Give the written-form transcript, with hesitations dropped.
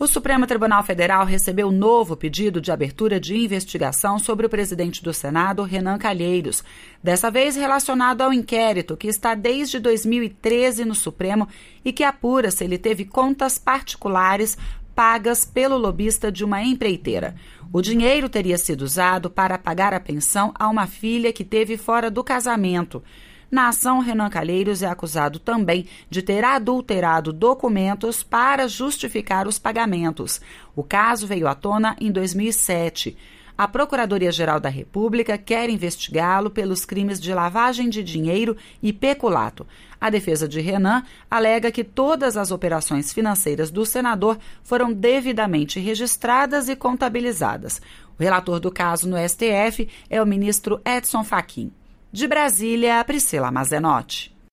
O Supremo Tribunal Federal recebeu novo pedido de abertura de investigação sobre o presidente do Senado, Renan Calheiros, dessa vez relacionado ao inquérito que está desde 2013 no Supremo e que apura se ele teve contas particulares pagas pelo lobista de uma empreiteira. O dinheiro teria sido usado para pagar a pensão a uma filha que teve fora do casamento. Na ação, Renan Calheiros é acusado também de ter adulterado documentos para justificar os pagamentos. O caso veio à tona em 2007. A Procuradoria-Geral da República quer investigá-lo pelos crimes de lavagem de dinheiro e peculato. A defesa de Renan alega que todas as operações financeiras do senador foram devidamente registradas e contabilizadas. O relator do caso no STF é o ministro Edson Fachin. De Brasília, Priscila Mazenotti.